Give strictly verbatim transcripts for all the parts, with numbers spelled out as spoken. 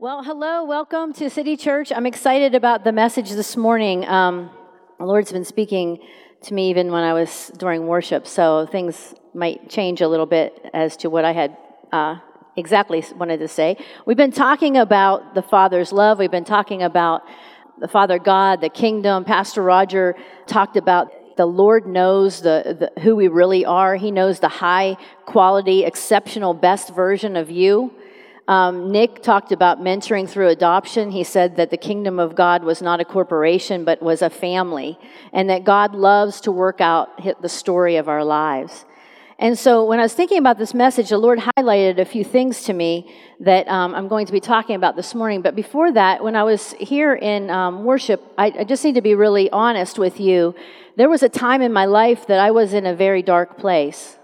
Well, hello, welcome to City Church. I'm excited about the message this morning. Um, the Lord's been speaking to me even when I was during worship, so things might change a little bit as to what I had uh, exactly wanted to say. We've been talking about the Father's love. We've been talking about the Father God, the kingdom. Pastor Roger talked about the Lord knows the, the who we really are. He knows the high quality, exceptional, best version of you. Um, Nick talked about mentoring through adoption. He said that the kingdom of God was not a corporation, but was a family, and that God loves to work out the story of our lives. And so when I was thinking about this message, the Lord highlighted a few things to me that um, I'm going to be talking about this morning. But before that, when I was here in um, worship, I, I just need to be really honest with you. There was a time in my life that I was in a very dark place.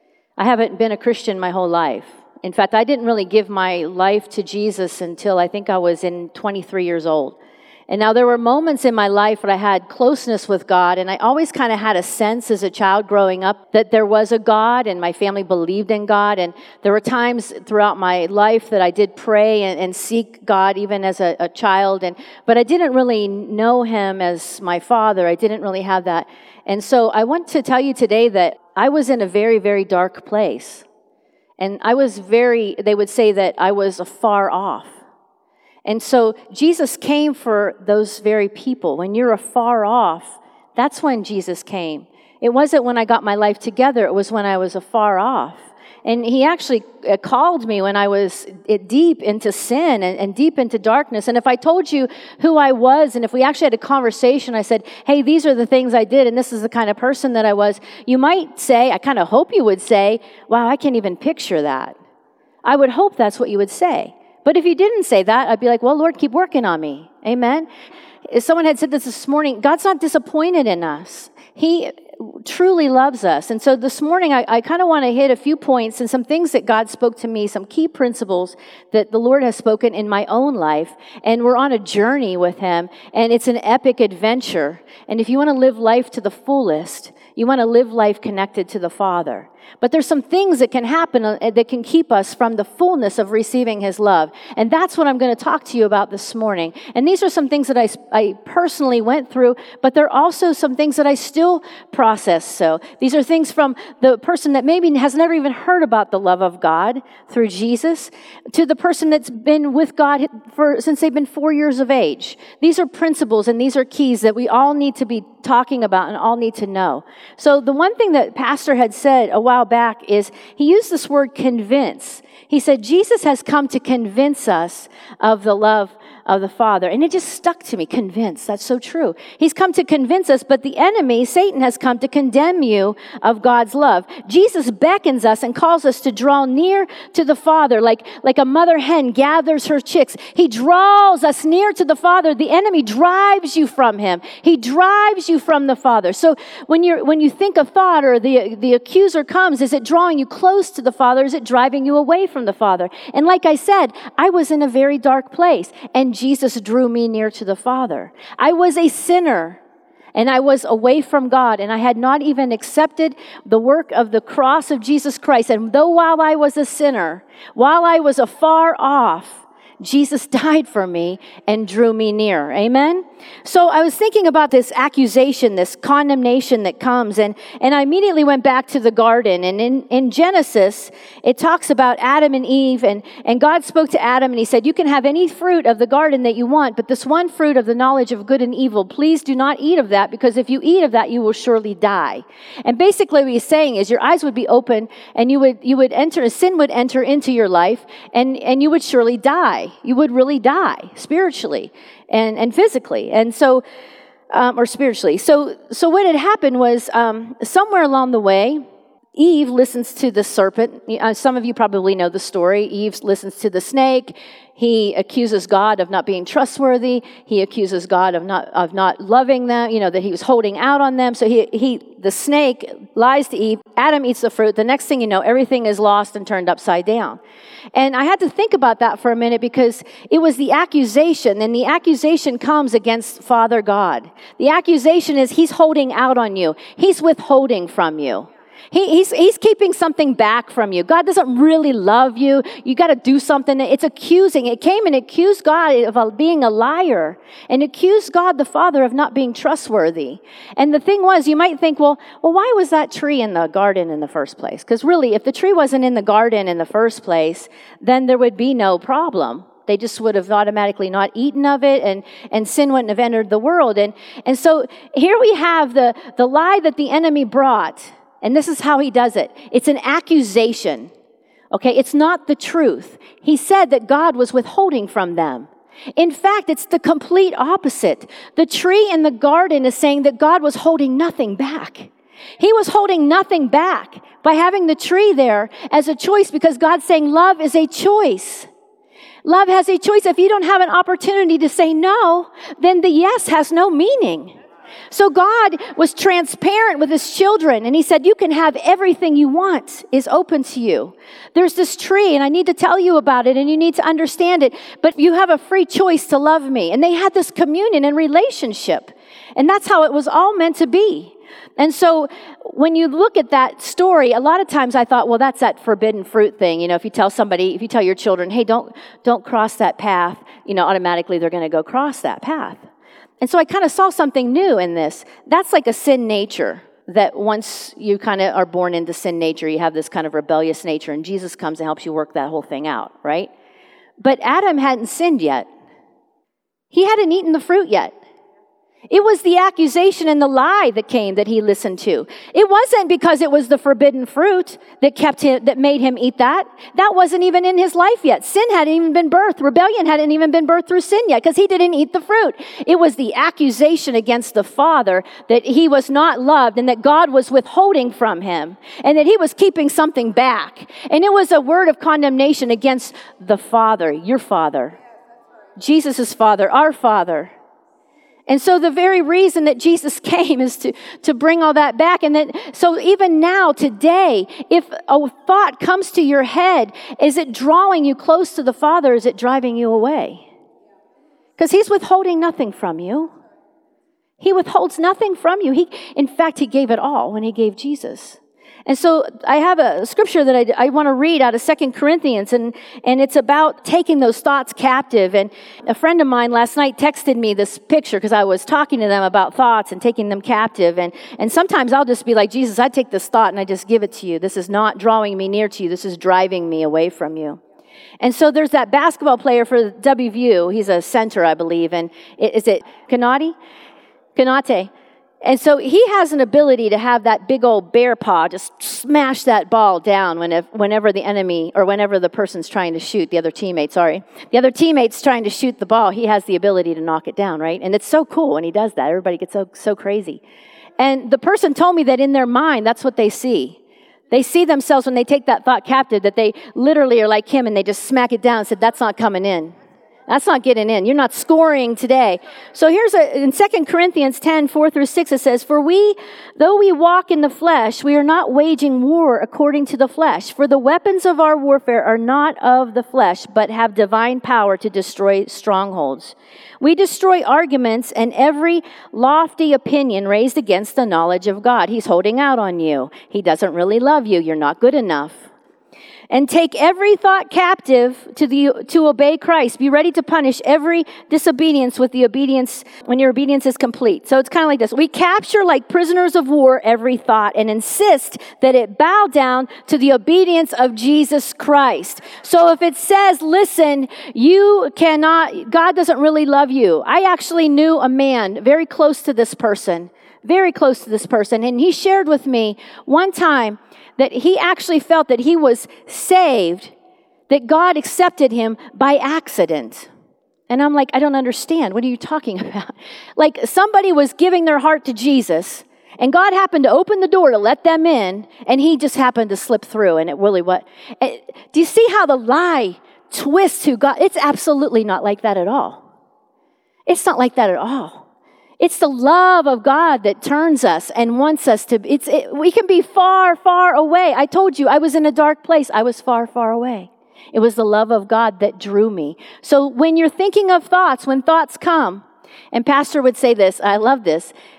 I haven't been a Christian my whole life. In fact, I didn't really give my life to Jesus until I think I was in twenty-three years old. And now there were moments in my life where I had closeness with God, and I always kind of had a sense as a child growing up that there was a God, and my family believed in God. And there were times throughout my life that I did pray and, and seek God even as a, a child, and but I didn't really know Him as my Father. I didn't really have that. And so I want to tell you today that I was in a very, very dark place. And I was very, they would say that I was afar off. And so Jesus came for those very people. When you're afar off, that's when Jesus came. It wasn't when I got my life together. It was when I was afar off. And He actually called me when I was deep into sin and, and deep into darkness. And if I told you who I was, and if we actually had a conversation, I said, hey, these are the things I did, and this is the kind of person that I was, you might say, I kind of hope you would say, wow, I can't even picture that. I would hope that's what you would say. But if you didn't say that, I'd be like, well, Lord, keep working on me. Amen? If someone had said this this morning, God's not disappointed in us. He truly loves us. And so this morning, I, I kind of want to hit a few points and some things that God spoke to me, some key principles that the Lord has spoken in my own life. And we're on a journey with Him, and it's an epic adventure. And if you want to live life to the fullest, you want to live life connected to the Father. But there's some things that can happen that can keep us from the fullness of receiving His love. And that's what I'm going to talk to you about this morning. And these are some things that I, I personally went through, but there are also some things that I still process. So these are things from the person that maybe has never even heard about the love of God through Jesus, to the person that's been with God for since they've been four years of age. These are principles and these are keys that we all need to be talking about and all need to know. So the one thing that Pastor had said a while back is he used this word convince. He said, Jesus has come to convince us of the love of the Father. And it just stuck to me, convince. That's so true. He's come to convince us, but the enemy, Satan, has come to condemn you of God's love. Jesus beckons us and calls us to draw near to the Father, like, like a mother hen gathers her chicks. He draws us near to the Father. The enemy drives you from Him. He drives you from the Father. So when you're when you think a thought, or the, the accuser comes, is it drawing you close to the Father? Is it driving you away from the Father? And like I said, I was in a very dark place, and Jesus drew me near to the Father. I was a sinner, and I was away from God, and I had not even accepted the work of the cross of Jesus Christ. And though while I was a sinner, while I was afar off, Jesus died for me and drew me near. Amen? So I was thinking about this accusation, this condemnation that comes, and, and I immediately went back to the garden. And in, in Genesis, it talks about Adam and Eve, and, and God spoke to Adam, and He said, you can have any fruit of the garden that you want, but this one fruit of the knowledge of good and evil, please do not eat of that, because if you eat of that, you will surely die. And basically what He's saying is your eyes would be open, and you would you would enter, sin would enter into your life, and, and you would surely die. You would really die spiritually and, and physically, and so um, or spiritually. So, so what had happened was um, somewhere along the way, Eve listens to the serpent. Uh, some of you probably know the story. Eve listens to the snake. He accuses God of not being trustworthy. He accuses God of not of not loving them, you know, that He was holding out on them. So he he the snake lies to Eve. Adam eats the fruit. The next thing you know, everything is lost and turned upside down. And I had to think about that for a minute, because it was the accusation, and the accusation comes against Father God. The accusation is He's holding out on you. He's withholding from you. He, he's, he's keeping something back from you. God doesn't really love you. You got to do something. It's accusing. It came and accused God of being a liar and accused God the Father of not being trustworthy. And the thing was, you might think, well, well, why was that tree in the garden in the first place? Because really, if the tree wasn't in the garden in the first place, then there would be no problem. They just would have automatically not eaten of it, and, and sin wouldn't have entered the world. And, and so here we have the, the lie that the enemy brought, and this is how he does it. It's an accusation, okay? It's not the truth. He said that God was withholding from them. In fact, it's the complete opposite. The tree in the garden is saying that God was holding nothing back. He was holding nothing back by having the tree there as a choice, because God's saying love is a choice. Love has a choice. If you don't have an opportunity to say no, then the yes has no meaning. So God was transparent with his children, and he said, you can have everything you want is open to you. There's this tree, and I need to tell you about it, and you need to understand it, but you have a free choice to love me. And they had this communion and relationship, and that's how it was all meant to be. And so when you look at that story, a lot of times I thought, well, that's that forbidden fruit thing. You know, if you tell somebody, if you tell your children, hey, don't don't cross that path, you know, automatically they're going to go cross that path. And so I kind of saw something new in this. That's like a sin nature, that once you kind of are born into sin nature, you have this kind of rebellious nature, and Jesus comes and helps you work that whole thing out, right? But Adam hadn't sinned yet. He hadn't eaten the fruit yet. It was the accusation and the lie that came that he listened to. It wasn't because it was the forbidden fruit that kept him, that made him eat that. That wasn't even in his life yet. Sin hadn't even been birthed. Rebellion hadn't even been birthed through sin yet, because he didn't eat the fruit. It was the accusation against the Father that he was not loved, and that God was withholding from him, and that he was keeping something back. And it was a word of condemnation against the Father, your Father, Jesus' Father, our Father. And so the very reason that Jesus came is to, to bring all that back. And then, so even now, today, if a thought comes to your head, is it drawing you close to the Father? Or is it driving you away? Because he's withholding nothing from you. He withholds nothing from you. He, in fact, he gave it all when he gave Jesus. And so I have a scripture that I, I want to read out of Second Corinthians, and, and it's about taking those thoughts captive. And a friend of mine last night texted me this picture, because I was talking to them about thoughts and taking them captive. And, and sometimes I'll just be like, Jesus, I take this thought and I just give it to you. This is not drawing me near to you. This is driving me away from you. And so there's that basketball player for W V U. He's a center, I believe. And is it Kanate? Kanate. And so he has an ability to have that big old bear paw just smash that ball down whenever, whenever the enemy, or whenever the person's trying to shoot, the other teammate, sorry. The other teammate's trying to shoot the ball, he has the ability to knock it down, right? And it's so cool when he does that. Everybody gets so, so crazy. And the person told me that in their mind, that's what they see. They see themselves when they take that thought captive, that they literally are like him, and they just smack it down and said, that's not coming in. That's not getting in. You're not scoring today. So here's a, in Second Corinthians ten, four through six, it says, for we, though we walk in the flesh, we are not waging war according to the flesh. For the weapons of our warfare are not of the flesh, but have divine power to destroy strongholds. We destroy arguments and every lofty opinion raised against the knowledge of God. He's holding out on you. He doesn't really love you. You're not good enough. And take every thought captive to the to obey Christ. Be ready to punish every disobedience with the obedience when your obedience is complete. So it's kind of like this. We capture like prisoners of war every thought and insist that it bow down to the obedience of Jesus Christ. So if it says, listen, you cannot, God doesn't really love you. I actually knew a man very close to this person, very close to this person. And he shared with me one time that he actually felt that he was saved, that God accepted him by accident. And I'm like, I don't understand. What are you talking about? Like somebody was giving their heart to Jesus, and God happened to open the door to let them in, and he just happened to slip through, and it really what? Do you see how the lie twists who God? It's absolutely not like that at all. It's not like that at all. It's the love of God that turns us and wants us to, it's, it, we can be far, far away. I told you, I was in a dark place. I was far, far away. It was the love of God that drew me. So when you're thinking of thoughts, when thoughts come, and Pastor would say this, I love this,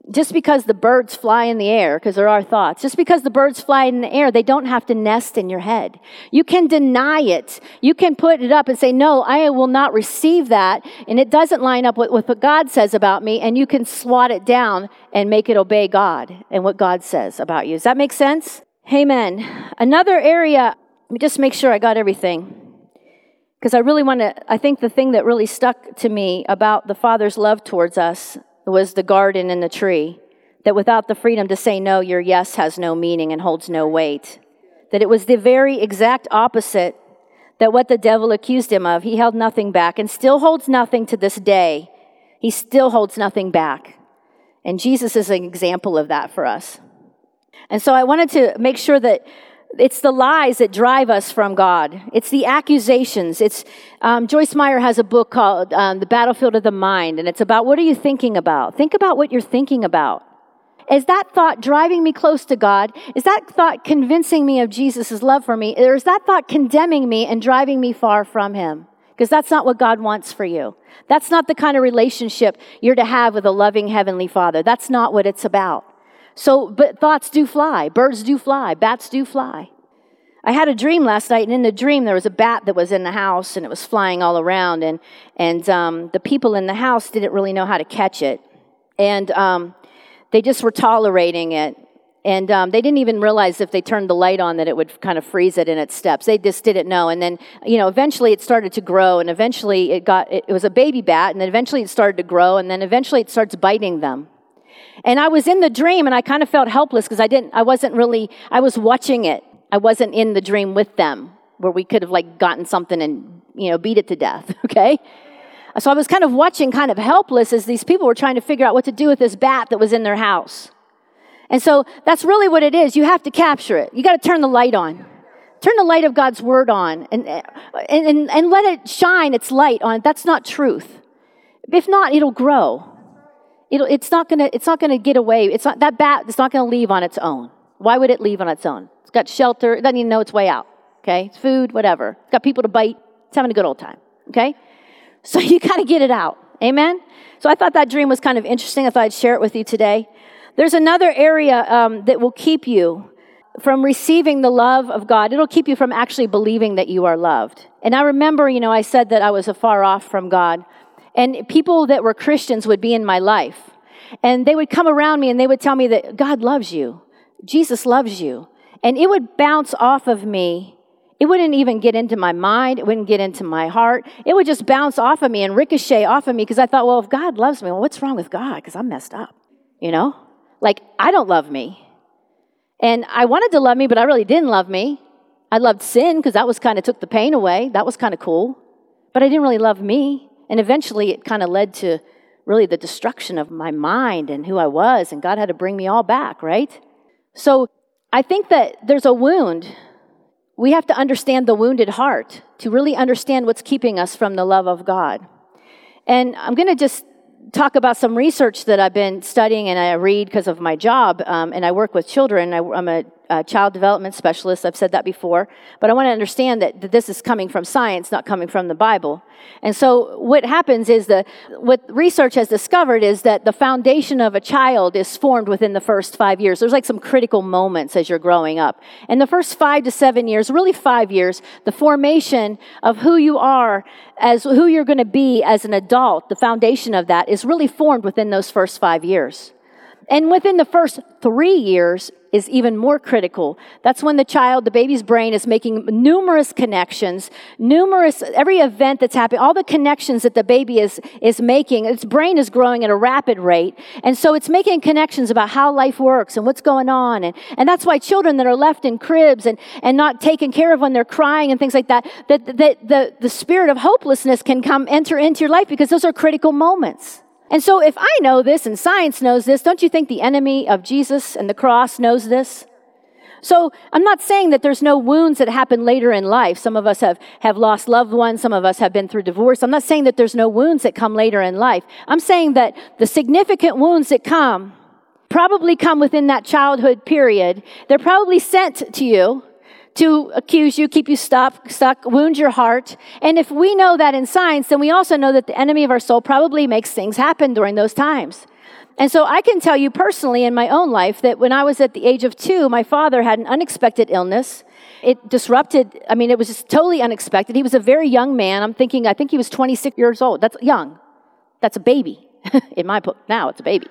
just because the birds fly in the air, because there are thoughts, just because the birds fly in the air, they don't have to nest in your head. You can deny it. You can put it up and say, no, I will not receive that, and it doesn't line up with, with what God says about me, and you can swat it down and make it obey God and what God says about you. Does that make sense? Amen. Another area, let me just make sure I got everything, because I really want to, I think the thing that really stuck to me about the Father's love towards us was the garden and the tree, that without the freedom to say no, your yes has no meaning and holds no weight. That it was the very exact opposite that what the devil accused him of. He held nothing back and still holds nothing to this day. He still holds nothing back. And Jesus is an example of that for us. And so I wanted to make sure that it's the lies that drive us from God. It's the accusations. It's um, Joyce Meyer has a book called um, The Battlefield of the Mind, and it's about what are you thinking about? Think about what you're thinking about. Is that thought driving me close to God? Is that thought convincing me of Jesus' love for me? Or is that thought condemning me and driving me far from Him? Because that's not what God wants for you. That's not the kind of relationship you're to have with a loving Heavenly Father. That's not what it's about. So, but thoughts do fly. Birds do fly. Bats do fly. I had a dream last night, and in the dream, there was a bat that was in the house, and it was flying all around, and and um, the people in the house didn't really know how to catch it, and um, they just were tolerating it, and um, they didn't even realize if they turned the light on that it would kind of freeze it in its steps. They just didn't know, and then, you know, eventually it started to grow, and eventually it got, it, it was a baby bat, and then eventually it started to grow, and then eventually it starts biting them. And I was in the dream, and I kind of felt helpless because I didn't, I wasn't really, I was watching it. I wasn't in the dream with them where we could have like gotten something and, you know, beat it to death, okay? So I was kind of watching, kind of helpless as these people were trying to figure out what to do with this bat that was in their house. And so that's really what it is. You have to capture it. You got to turn the light on. Turn the light of God's word on and, and, and, and let it shine its light on. That's not truth. If not, it'll grow. It'll, it's not gonna. It's not gonna get away. It's not that bat. It's not gonna leave on its own. Why would it leave on its own? It's got shelter. It doesn't even know its way out. Okay, it's food, whatever. It's got people to bite. It's having a good old time. Okay, so you got to get it out. Amen. So I thought that dream was kind of interesting. I thought I'd share it with you today. There's another area um, that will keep you from receiving the love of God. It'll keep you from actually believing that you are loved. And I remember, you know, I said that I was afar off from God. And people that were Christians would be in my life. And they would come around me and they would tell me that God loves you. Jesus loves you. And it would bounce off of me. It wouldn't even get into my mind. It wouldn't get into my heart. It would just bounce off of me and ricochet off of me because I thought, well, if God loves me, well, what's wrong with God? Because I'm messed up, you know? Like, I don't love me. And I wanted to love me, but I really didn't love me. I loved sin because that was kind of took the pain away. That was kind of cool. But I didn't really love me. And eventually it kind of led to really the destruction of my mind and who I was, and God had to bring me all back, right? So I think that there's a wound. We have to understand the wounded heart to really understand what's keeping us from the love of God. And I'm going to just talk about some research that I've been studying and I read because of my job, um, and I work with children. I, I'm a, a child development specialist. I've said that before. But I want to understand that, that this is coming from science, not coming from the Bible. And so what happens is that what research has discovered is that the foundation of a child is formed within the first five years. There's like some critical moments as you're growing up. And the first five to seven years, really five years, the formation of who you are as who you're going to be as an adult, the foundation of that is really formed within those first five years. And within the first three years is even more critical. That's when the child, the baby's brain is making numerous connections, numerous, every event that's happening, all the connections that the baby is, is making, its brain is growing at a rapid rate. And so it's making connections about how life works and what's going on. And, and that's why children that are left in cribs and, and not taken care of when they're crying and things like that, that, that the, the spirit of hopelessness can come enter into your life because those are critical moments. And so if I know this and science knows this, don't you think the enemy of Jesus and the cross knows this? So I'm not saying that there's no wounds that happen later in life. Some of us have, have lost loved ones. Some of us have been through divorce. I'm not saying that there's no wounds that come later in life. I'm saying that the significant wounds that come probably come within that childhood period. They're probably sent to you to accuse you, keep you stuck, stuck, wound your heart. And if we know that in science, then we also know that the enemy of our soul probably makes things happen during those times. And so I can tell you personally in my own life that when I was at the age of two, my father had an unexpected illness. It disrupted, I mean, it was just totally unexpected. He was a very young man. I'm thinking, I think he was twenty-six years old. That's young. That's a baby. In my book, now it's a baby.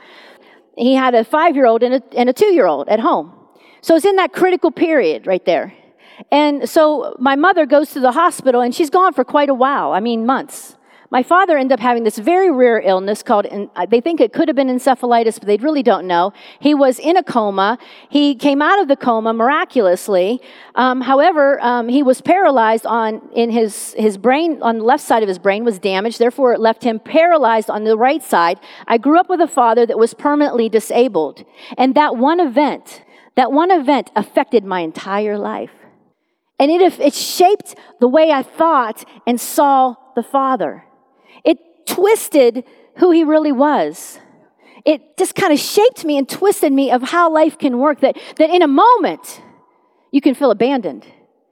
He had a five-year-old and a, and a two-year-old at home. So it's in that critical period right there. And so my mother goes to the hospital, and she's gone for quite a while. I mean, months. My father ended up having this very rare illness called, they think it could have been encephalitis, but they really don't know. He was in a coma. He came out of the coma miraculously. Um, however, um, he was paralyzed on, in his, his brain, on the left side of his brain was damaged. Therefore, it left him paralyzed on the right side. I grew up with a father that was permanently disabled. And that one event, that one event affected my entire life. And it, it shaped the way I thought and saw the Father. It twisted who he really was. It just kind of shaped me and twisted me of how life can work, that, that in a moment, you can feel abandoned.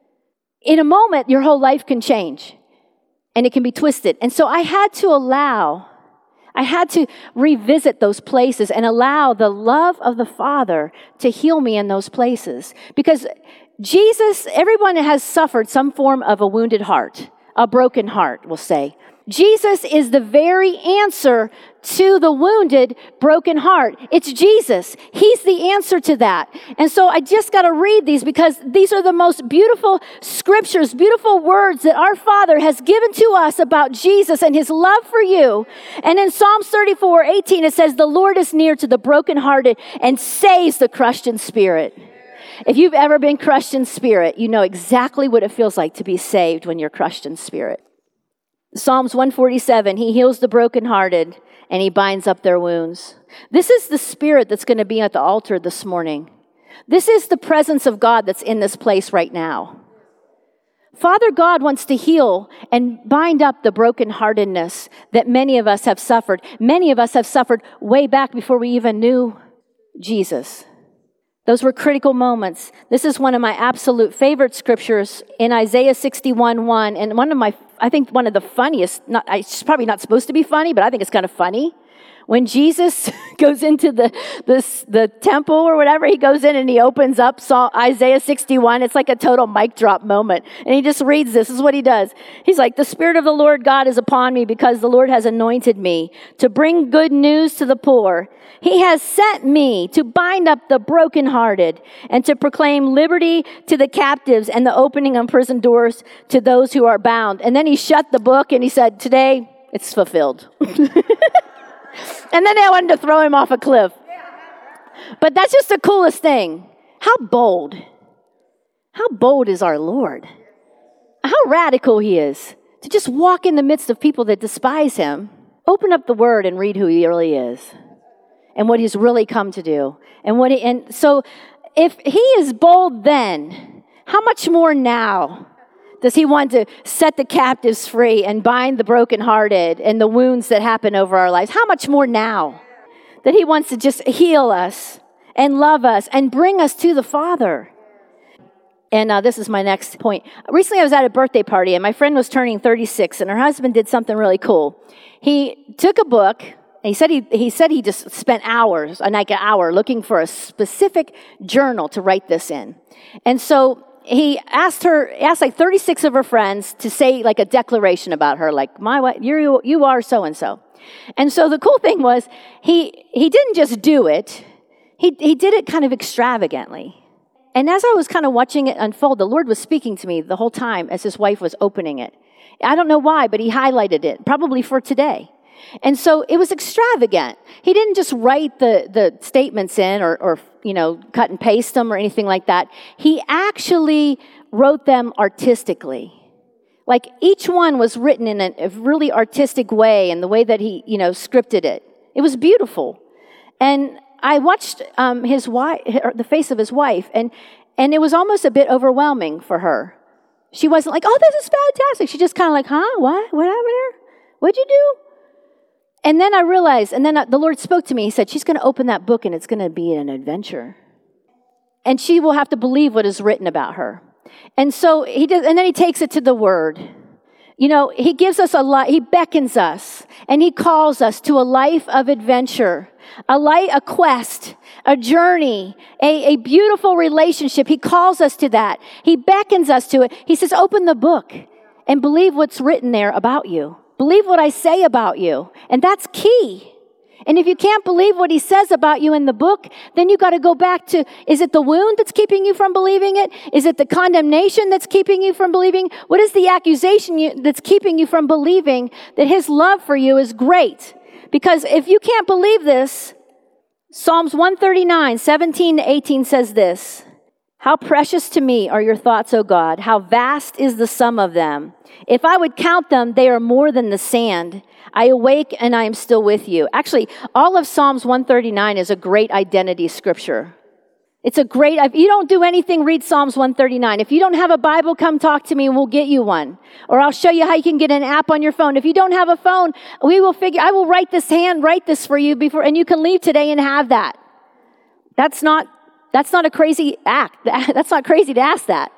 In a moment, your whole life can change, and it can be twisted. And so I had to allow, I had to revisit those places and allow the love of the Father to heal me in those places. Because Jesus, everyone has suffered some form of a wounded heart, a broken heart, we'll say. Jesus is the very answer to the wounded, broken heart. It's Jesus. He's the answer to that. And so I just got to read these because these are the most beautiful scriptures, beautiful words that our Father has given to us about Jesus and his love for you. And in Psalms thirty-four eighteen, it says, "The Lord is near to the brokenhearted and saves the crushed in spirit." If you've ever been crushed in spirit, you know exactly what it feels like to be saved when you're crushed in spirit. Psalms one forty-seven, he heals the brokenhearted and he binds up their wounds. This is the spirit that's going to be at the altar this morning. This is the presence of God that's in this place right now. Father God wants to heal and bind up the brokenheartedness that many of us have suffered. Many of us have suffered way back before we even knew Jesus. Those were critical moments. This is one of my absolute favorite scriptures in Isaiah sixty-one one, and one of my, I think one of the funniest, not, it's probably not supposed to be funny, but I think it's kind of funny. When Jesus goes into the, the, the temple or whatever, he goes in and he opens up Isaiah sixty-one. It's like a total mic drop moment. And he just reads this. This is what he does. He's like, "The Spirit of the Lord God is upon me because the Lord has anointed me to bring good news to the poor. He has sent me to bind up the brokenhearted and to proclaim liberty to the captives and the opening of prison doors to those who are bound." And then he shut the book and he said, "Today it's fulfilled." And then they wanted to throw him off a cliff. But that's just the coolest thing. How bold. How bold is our Lord? How radical he is to just walk in the midst of people that despise him. Open up the word and read who he really is and what he's really come to do. And what he, and so if he is bold then, how much more now does he want to set the captives free and bind the brokenhearted and the wounds that happen over our lives? How much more now that he wants to just heal us and love us and bring us to the Father? And uh, this is my next point. Recently I was at a birthday party and my friend was turning thirty-six and her husband did something really cool. He took a book and he said he, he said he just spent hours, like an hour, looking for a specific journal to write this in. And so he asked her, asked like thirty-six of her friends to say like a declaration about her, like, my wife, you you are so-and-so. And so the cool thing was he he didn't just do it, he he did it kind of extravagantly. And as I was kind of watching it unfold, the Lord was speaking to me the whole time as his wife was opening it. I don't know why, but he highlighted it, probably for today. And so it was extravagant. He didn't just write the, the statements in or, or, you know, cut and paste them or anything like that. He actually wrote them artistically. Like each one was written in a, a really artistic way and the way that he, you know, scripted it. It was beautiful. And I watched um, his wife, the face of his wife, and, and it was almost a bit overwhelming for her. She wasn't like, "Oh, this is fantastic." She just kind of like, "Huh? What? What happened here? What'd you do?" And then I realized, and then the Lord spoke to me. He said, she's going to open that book and it's going to be an adventure. And she will have to believe what is written about her. And so he does, and then he takes it to the Word. You know, he gives us a lot, he beckons us. and he calls us to a life of adventure, a life, a quest, a journey, a, a beautiful relationship. He calls us to that. He beckons us to it. He says, open the book and believe what's written there about you. Believe what I say about you. And that's key. And if you can't believe what he says about you in the book, then you got to go back to, is it the wound that's keeping you from believing it? Is it the condemnation that's keeping you from believing? What is the accusation you, that's keeping you from believing that his love for you is great? Because if you can't believe this, Psalms one thirty-nine, seventeen to eighteen says this, how precious to me are your thoughts, O God. How vast is the sum of them. If I would count them, they are more than the sand. I awake and I am still with you. Actually, all of Psalms one thirty-nine is a great identity scripture. It's a great, if you don't do anything, read Psalms one thirty-nine. If you don't have a Bible, come talk to me and we'll get you one. Or I'll show you how you can get an app on your phone. If you don't have a phone, we will figure, I will write this hand, write this for you before, and you can leave today and have that. That's not, that's not a crazy act. That's not crazy to ask that.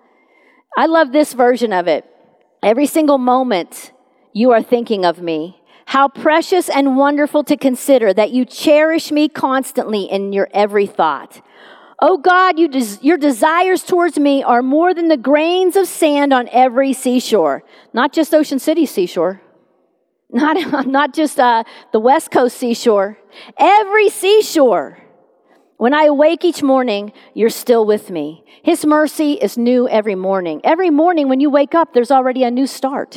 I love this version of it. Every single moment you are thinking of me. How precious and wonderful to consider that you cherish me constantly in your every thought. Oh God, you des- your desires towards me are more than the grains of sand on every seashore. Not just Ocean City seashore. Not, not just uh, the West Coast seashore. Every seashore. When I awake each morning, you're still with me. His mercy is new every morning. Every morning when you wake up, there's already a new start.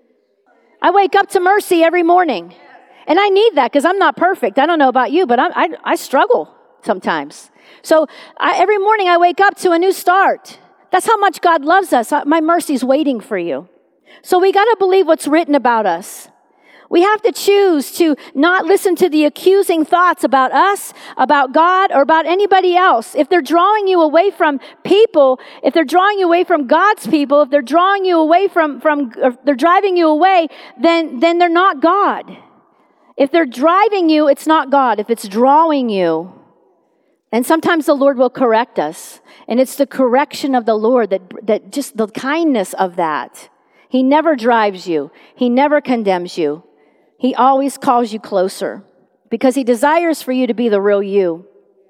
I wake up to mercy every morning. And I need that because I'm not perfect. I don't know about you, but I, I, I struggle sometimes. So I, every morning I wake up to a new start. That's how much God loves us. My mercy's waiting for you. So we got to believe what's written about us. We have to choose to not listen to the accusing thoughts about us, about God, or about anybody else. If they're drawing you away from people, if they're drawing you away from God's people, if they're drawing you away from, from if they're driving you away, then, then they're not God. If they're driving you, it's not God. If it's drawing you, and sometimes the Lord will correct us. And it's the correction of the Lord, that, that just the kindness of that. He never drives you. He never condemns you. He always calls you closer because he desires for you to be the real you.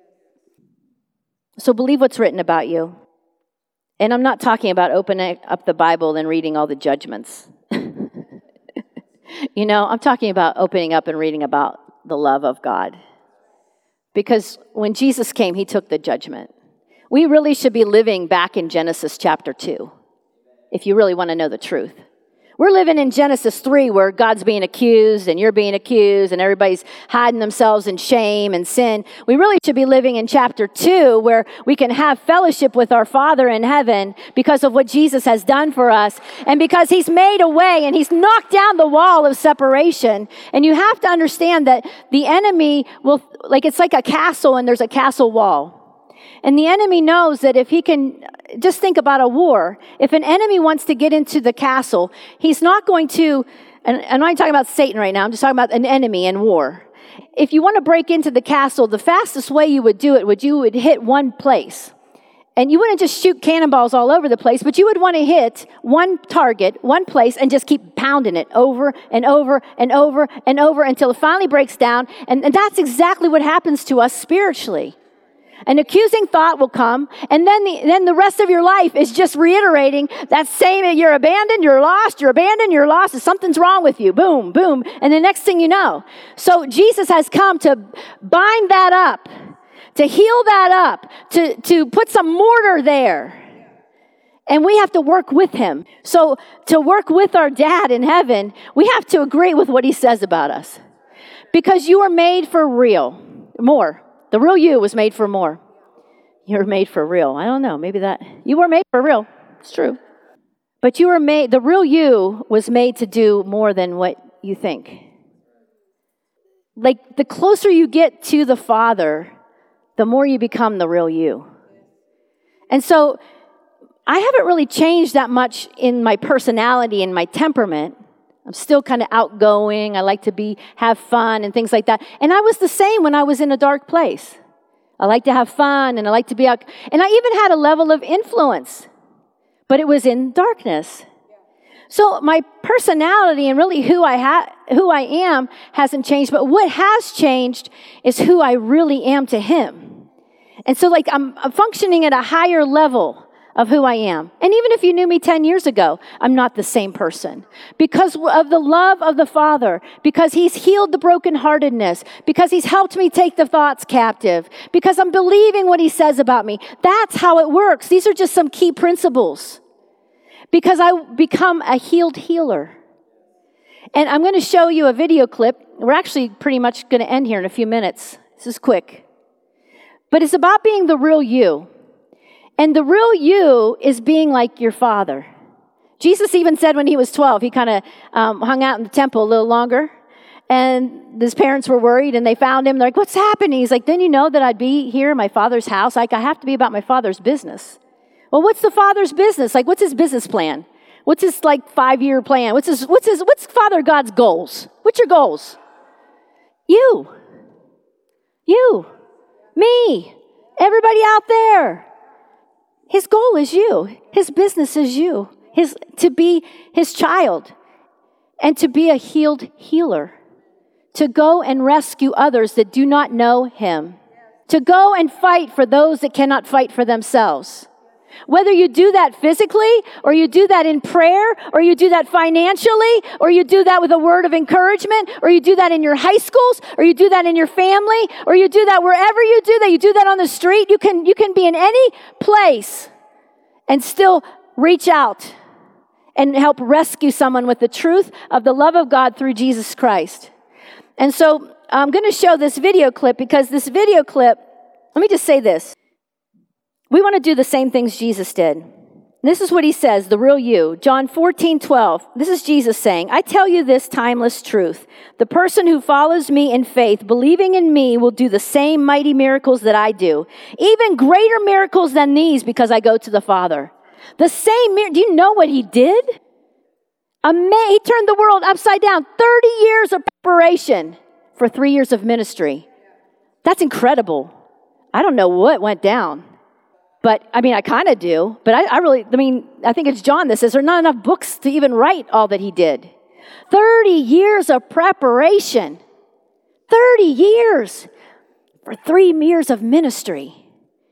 So believe what's written about you. And I'm not talking about opening up the Bible and reading all the judgments. You know, I'm talking about opening up and reading about the love of God. Because when Jesus came, he took the judgment. We really should be living back in Genesis chapter two, if you really want to know the truth. We're living in Genesis three where God's being accused and you're being accused and everybody's hiding themselves in shame and sin. We really should be living in chapter two where we can have fellowship with our Father in heaven because of what Jesus has done for us and because he's made a way and he's knocked down the wall of separation. And you have to understand that the enemy will, like it's like a castle and there's a castle wall. And the enemy knows that if he can, just think about a war. If an enemy wants to get into the castle, he's not going to, and I'm not talking about Satan right now, I'm just talking about an enemy in war. If you want to break into the castle, the fastest way you would do it would you would hit one place. And you wouldn't just shoot cannonballs all over the place, but you would want to hit one target, one place, and just keep pounding it over and over and over and over until it finally breaks down. And, and that's exactly what happens to us spiritually. An accusing thought will come, and then the, then the rest of your life is just reiterating that same, you're abandoned, you're lost, you're abandoned, you're lost, something's wrong with you, boom, boom, and the next thing you know. So Jesus has come to bind that up, to heal that up, to, to put some mortar there. And we have to work with him. So to work with our dad in heaven, we have to agree with what he says about us. Because you are made for real, more. The real you was made for more. You're made for real. I don't know. Maybe that. You were made for real. It's true. But you were made, the real you was made to do more than what you think. Like the closer you get to the Father, the more you become the real you. And so I haven't really changed that much in my personality and my temperament. I'm still kind of outgoing. I like to be, have fun and things like that. And I was the same when I was in a dark place. I like to have fun and I like to be out. And I even had a level of influence, but it was in darkness. So my personality and really who I ha- who I am hasn't changed, but what has changed is who I really am to him. And so like I'm, I'm functioning at a higher level of who I am. And even if you knew me ten years ago, I'm not the same person. Because of the love of the Father, because he's healed the brokenheartedness, because he's helped me take the thoughts captive, because I'm believing what he says about me. That's how it works. These are just some key principles. Because I become a healed healer. And I'm going to show you a video clip. We're actually pretty much going to end here in a few minutes. This is quick. But it's about being the real you. And the real you is being like your Father. Jesus even said when he was twelve, he kind of um, hung out in the temple a little longer. And his parents were worried, and they found him. They're like, what's happening? He's like, didn't you know that I'd be here in my Father's house? Like, I have to be about my Father's business. Well, what's the Father's business? Like, what's his business plan? What's his, like, five-year plan? What's his, what's his, what's Father God's goals? What's your goals? You. You. Me. Everybody out there. His goal is you. His business is you. His, to be his child. And to be a healed healer. To go and rescue others that do not know him. To go and fight for those that cannot fight for themselves. Whether you do that physically, or you do that in prayer, or you do that financially, or you do that with a word of encouragement, or you do that in your high schools, or you do that in your family, or you do that wherever you do that, you do that on the street, you can, you can be in any place and still reach out and help rescue someone with the truth of the love of God through Jesus Christ. And so I'm going to show this video clip because this video clip, let me just say this. We want to do the same things Jesus did. This is what he says, the real you. John fourteen twelve. This is Jesus saying, I tell you this timeless truth. The person who follows me in faith, believing in me, will do the same mighty miracles that I do. Even greater miracles than these because I go to the Father. The same miracle. Do you know what he did? Ama- he turned the world upside down. thirty years of preparation for three years of ministry. That's incredible. I don't know what went down. But, I mean, I kind of do. But I, I really, I mean, I think it's John that says there are not enough books to even write all that he did. thirty years of preparation. thirty years for three years of ministry.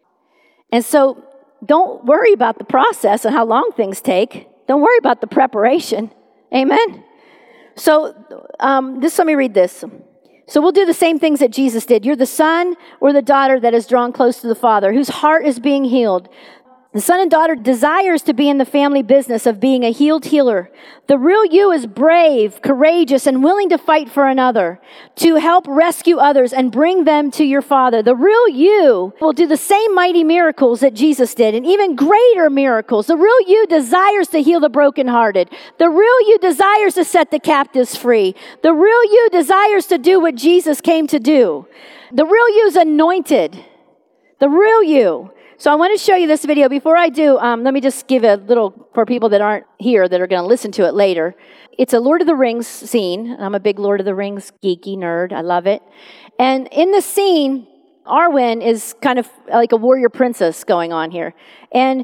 And so, don't worry about the process and how long things take. Don't worry about the preparation. Amen? So, um, just let me read this. So we'll do the same things that Jesus did. You're the son or the daughter that is drawn close to the Father, whose heart is being healed. The son and daughter desires to be in the family business of being a healed healer. The real you is brave, courageous, and willing to fight for another, to help rescue others and bring them to your Father. The real you will do the same mighty miracles that Jesus did, and even greater miracles. The real you desires to heal the brokenhearted. The real you desires to set the captives free. The real you desires to do what Jesus came to do. The real you is anointed. The real you. So I want to show you this video. Before I do, um, let me just give a little, for people that aren't here that are going to listen to it later. It's a Lord of the Rings scene. I'm a big Lord of the Rings geeky nerd. I love it. And in the scene, Arwen is kind of like a warrior princess going on here. And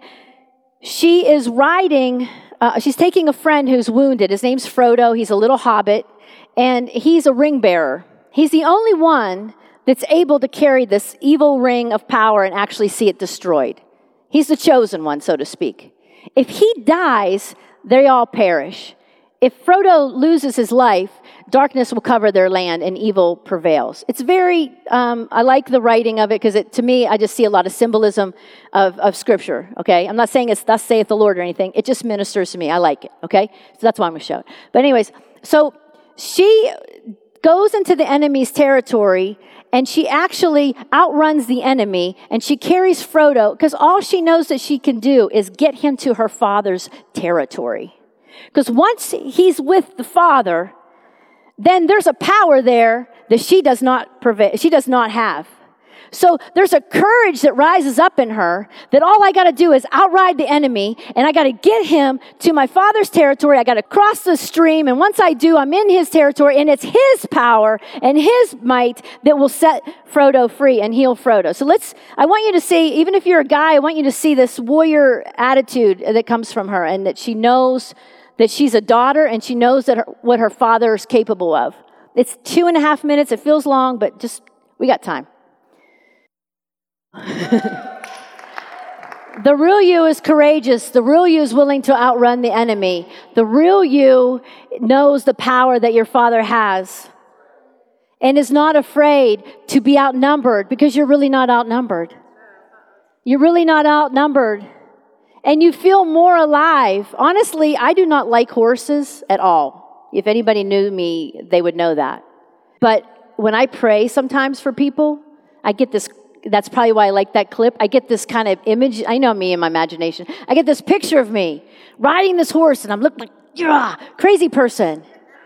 she is riding, uh, she's taking a friend who's wounded. His name's Frodo. He's a little hobbit. And he's a ring bearer. He's the only one that's able to carry this evil ring of power and actually see it destroyed. He's the chosen one, so to speak. If he dies, they all perish. If Frodo loses his life, darkness will cover their land and evil prevails. It's very, um, I like the writing of it because it, to me, I just see a lot of symbolism of, of Scripture, okay? I'm not saying it's thus saith the Lord or anything. It just ministers to me. I like it, okay? So that's why I'm going to show it. But anyways, so she goes into the enemy's territory, and she actually outruns the enemy, and she carries Frodo, because all she knows that she can do is get him to her father's territory. Because once he's with the Father, then there's a power there that she does not prevail, she does not have. So there's a courage that rises up in her that all I got to do is outride the enemy, and I got to get him to my Father's territory. I got to cross the stream, and once I do, I'm in his territory, and it's his power and his might that will set Frodo free and heal Frodo. So let's, I want you to see, even if you're a guy, I want you to see this warrior attitude that comes from her, and that she knows that she's a daughter and she knows that her, what her father is capable of. It's two and a half minutes. It feels long, but just, we got time. The real you is courageous. The real you is willing to outrun the enemy. The real you knows the power that your Father has and is not afraid to be outnumbered, because you're really not outnumbered. You're really not outnumbered. And you feel more alive. Honestly, I do not like horses at all. If anybody knew me, they would know that. But when I pray sometimes for people, I get this. That's probably why I like that clip. I get this kind of image. I know me in my imagination. I get this picture of me riding this horse, and I'm looking like, yeah, crazy person,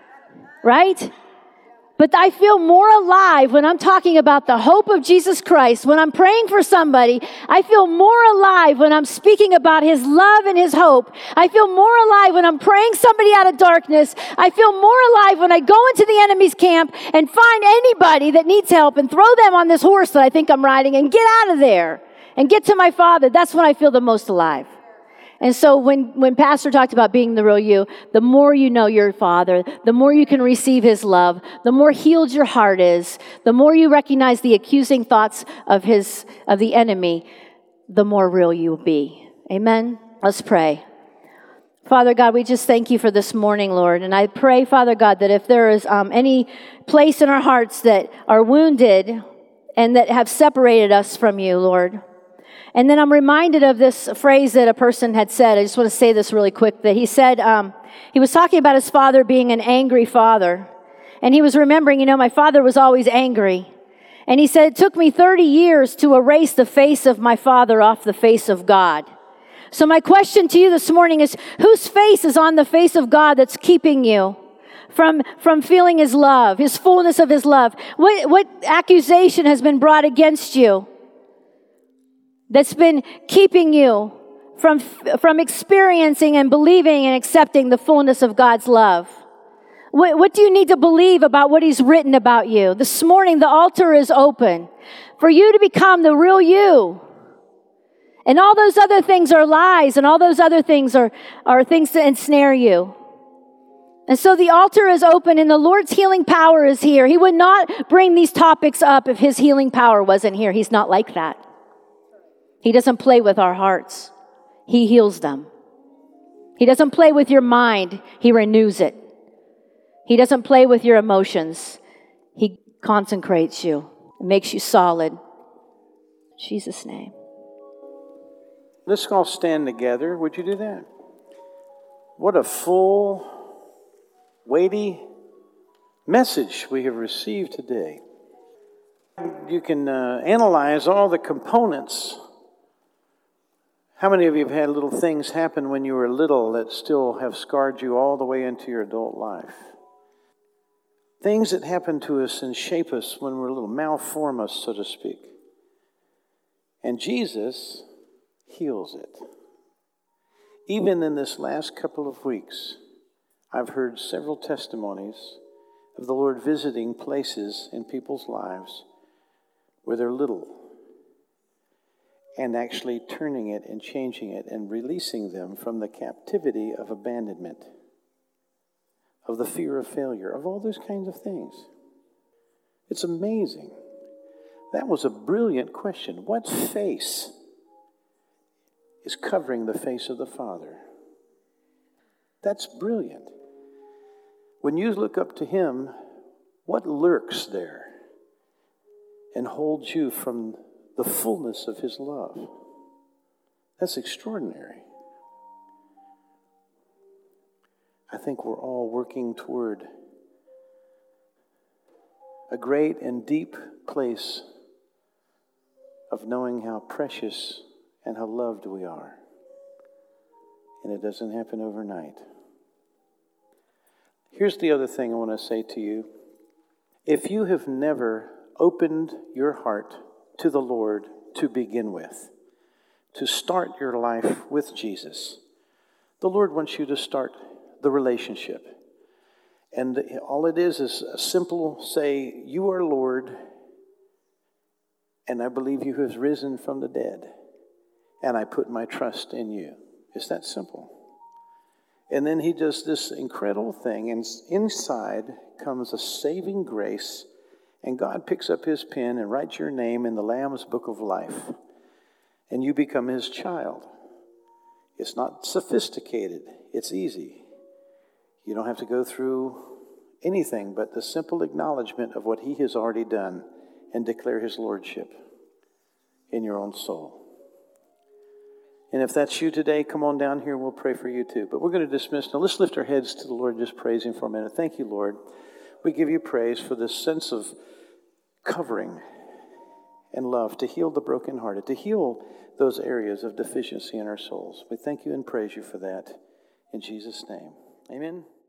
right? But I feel more alive when I'm talking about the hope of Jesus Christ. When I'm praying for somebody, I feel more alive when I'm speaking about his love and his hope. I feel more alive when I'm praying somebody out of darkness. I feel more alive when I go into the enemy's camp and find anybody that needs help and throw them on this horse that I think I'm riding and get out of there and get to my Father. That's when I feel the most alive. And so when, when Pastor talked about being the real you, the more you know your Father, the more you can receive his love, the more healed your heart is, the more you recognize the accusing thoughts of his of the enemy, the more real you will be. Amen? Let's pray. Father God, we just thank you for this morning, Lord. And I pray, Father God, that if there is um, any place in our hearts that are wounded and that have separated us from you, Lord. And then I'm reminded of this phrase that a person had said. I just want to say this really quick. That he said, um, he was talking about his father being an angry father. And he was remembering, you know, my father was always angry. And he said, it took me thirty years to erase the face of my father off the face of God. So my question to you this morning is, whose face is on the face of God that's keeping you from, from feeling his love, his fullness of his love? What, what accusation has been brought against you that's been keeping you from, from experiencing and believing and accepting the fullness of God's love? What, what do you need to believe about what he's written about you? This morning, the altar is open for you to become the real you. And all those other things are lies, and all those other things are, are things to ensnare you. And so the altar is open, and the Lord's healing power is here. He would not bring these topics up if his healing power wasn't here. He's not like that. He doesn't play with our hearts. He heals them. He doesn't play with your mind. He renews it. He doesn't play with your emotions. He consecrates you and makes you solid. In Jesus' name. Let's all stand together. Would you do that? What a full, weighty message we have received today. You can uh, analyze all the components. How many of you have had little things happen when you were little that still have scarred you all the way into your adult life? Things that happen to us and shape us when we're little, malform us, so to speak. And Jesus heals it. Even in this last couple of weeks, I've heard several testimonies of the Lord visiting places in people's lives where they're little, and actually turning it and changing it and releasing them from the captivity of abandonment, of the fear of failure, of all those kinds of things. It's amazing. That was a brilliant question. What face is covering the face of the Father? That's brilliant. When you look up to him, what lurks there and holds you from the fullness of his love? That's extraordinary. I think we're all working toward a great and deep place of knowing how precious and how loved we are. And it doesn't happen overnight. Here's the other thing I want to say to you. If you have never opened your heart to the Lord to begin with, to start your life with Jesus, the Lord wants you to start the relationship. And all it is is a simple say, you are Lord, and I believe you have risen from the dead, and I put my trust in you. It's that simple. And then he does this incredible thing, and inside comes a saving grace, and God picks up his pen and writes your name in the Lamb's Book of Life, and you become his child. It's not sophisticated. It's easy. You don't have to go through anything but the simple acknowledgement of what he has already done and declare his lordship in your own soul. And if that's you today, come on down here and we'll pray for you too. But we're going to dismiss now. Let's lift our heads to the Lord and just praise him for a minute. Thank you, Lord. We give you praise for this sense of covering and love to heal the brokenhearted, to heal those areas of deficiency in our souls. We thank you and praise you for that. In Jesus' name, amen.